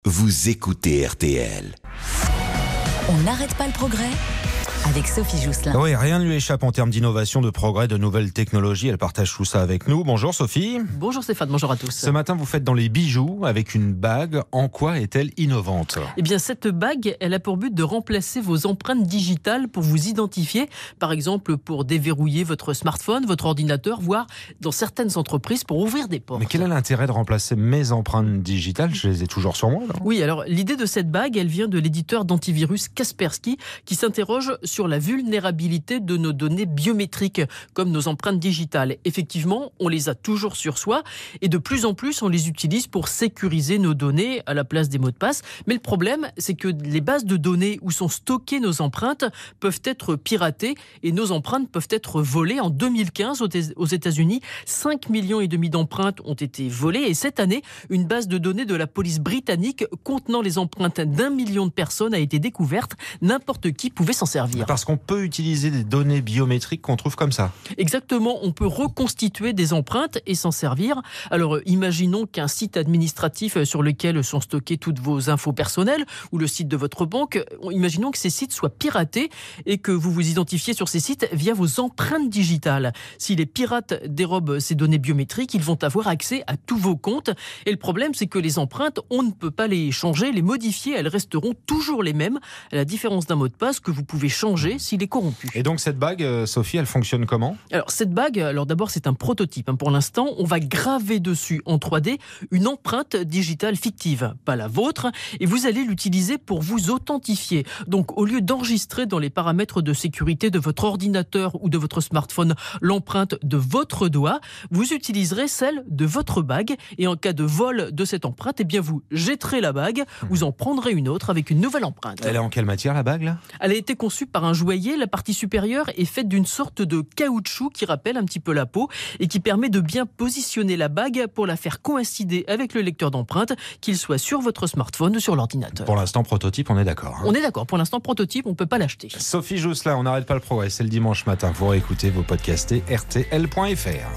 Vous écoutez RTL. On n'arrête pas le progrès avec Sophie Jousselin. Oui, rien ne lui échappe en termes d'innovation, de progrès, de nouvelles technologies. Elle partage tout ça avec nous. Bonjour Sophie. Bonjour Stéphane, bonjour à tous. Ce matin, vous faites dans les bijoux avec une bague. En quoi est-elle innovante ? Eh bien, cette bague, elle a pour but de remplacer vos empreintes digitales pour vous identifier. Par exemple, pour déverrouiller votre smartphone, votre ordinateur, voire dans certaines entreprises pour ouvrir des portes. Mais quel est l'intérêt de remplacer mes empreintes digitales ? Je les ai toujours sur moi, non ? Oui, alors l'idée de cette bague, elle vient de l'éditeur d'antivirus Kaspersky qui s'interroge sur la vulnérabilité de nos données biométriques, comme nos empreintes digitales. Effectivement, on les a toujours sur soi et de plus en plus, on les utilise pour sécuriser nos données à la place des mots de passe. Mais le problème, c'est que les bases de données où sont stockées nos empreintes peuvent être piratées et nos empreintes peuvent être volées. En 2015, aux États-Unis, 5,5 millions d'empreintes ont été volées et cette année, une base de données de la police britannique contenant les empreintes d'1 million de personnes a été découverte. N'importe qui pouvait s'en servir. Parce qu'on peut utiliser des données biométriques qu'on trouve comme ça. Exactement, on peut reconstituer des empreintes et s'en servir. Alors imaginons qu'un site administratif sur lequel sont stockées toutes vos infos personnelles ou le site de votre banque, imaginons que ces sites soient piratés et que vous vous identifiez sur ces sites via vos empreintes digitales. Si les pirates dérobent ces données biométriques, ils vont avoir accès à tous vos comptes. Et le problème, c'est que les empreintes, on ne peut pas les changer, les modifier, elles resteront toujours les mêmes, à la différence d'un mot de passe que vous pouvez changer s'il est corrompu. Et donc cette bague, Sophie, elle fonctionne comment ? Alors cette bague, d'abord c'est un prototype. Pour l'instant, on va graver dessus en 3D une empreinte digitale fictive, pas la vôtre, et vous allez l'utiliser pour vous authentifier. Donc au lieu d'enregistrer dans les paramètres de sécurité de votre ordinateur ou de votre smartphone l'empreinte de votre doigt, vous utiliserez celle de votre bague et en cas de vol de cette empreinte, eh bien vous jetterez la bague, vous en prendrez une autre avec une nouvelle empreinte. Elle est en quelle matière la bague là ? Elle a été conçue par un joaillier. La partie supérieure est faite d'une sorte de caoutchouc qui rappelle un petit peu la peau et qui permet de bien positionner la bague pour la faire coïncider avec le lecteur d'empreintes, qu'il soit sur votre smartphone ou sur l'ordinateur. Pour l'instant, prototype, on est d'accord. On est d'accord. Pour l'instant, prototype, on ne peut pas l'acheter. Sophie Jousselin, on n'arrête pas le progrès. C'est le dimanche matin. Vous réécoutez, vous podcastez rtl.fr.